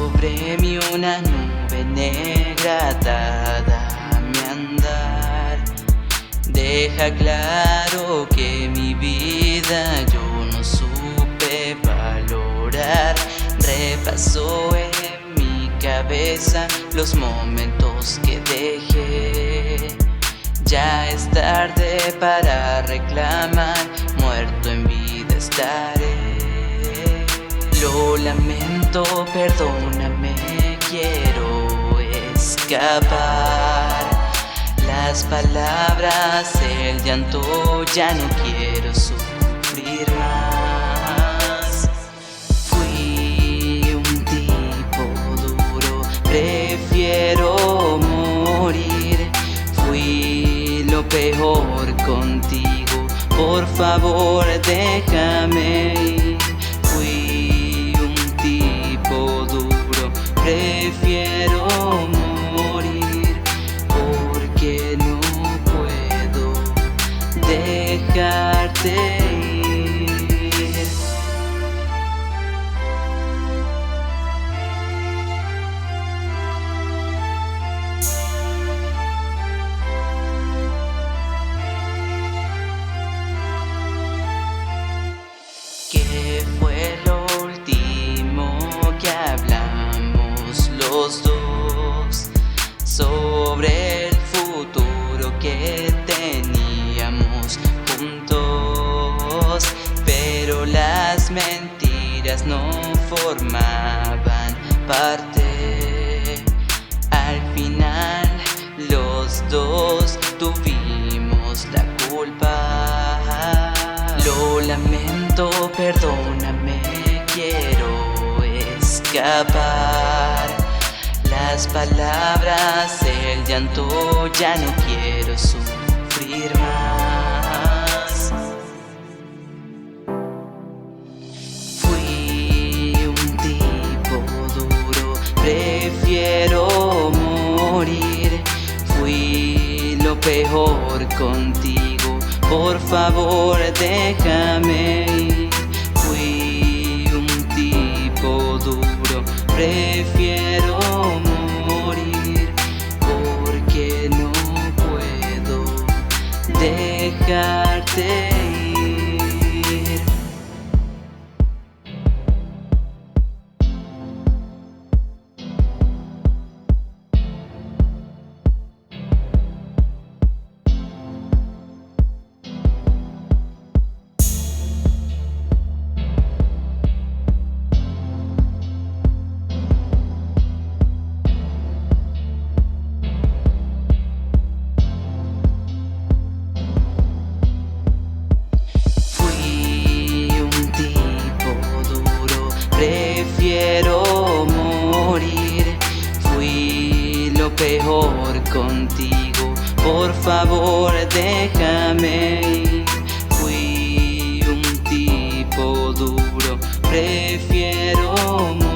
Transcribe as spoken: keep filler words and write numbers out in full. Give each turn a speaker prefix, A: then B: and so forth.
A: Sobre mí una nube negra dada a mi andar deja claro que mi vida yo no supe valorar. Repaso en mi cabeza los momentos que dejé. Ya es tarde para reclamar, muerto en vida estaré. Lo lamento, perdóname, quiero escapar. Las palabras, el llanto, ya no quiero sufrir más. Fui un tipo duro, prefiero morir. Fui lo peor contigo, por favor déjame ir. Fui un tipo duro, prefiero morir, porque no puedo dejarte ir. ¿Qué fue lo último que hablamos los dos? Sobre el futuro que teníamos juntos, pero las mentiras no formaban parte. Al final los dos tuvimos la culpa. Lo lamento, perdóname, quiero escapar. Las palabras, el llanto, ya no quiero sufrir más. Fui un tipo duro, prefiero morir. Fui lo peor contigo, por favor déjame ir. Fui un tipo duro, prefiero morir, porque no puedo dejarte ir. Prefiero morir, fui lo peor contigo, por favor déjame ir. Fui un tipo duro, prefiero morir.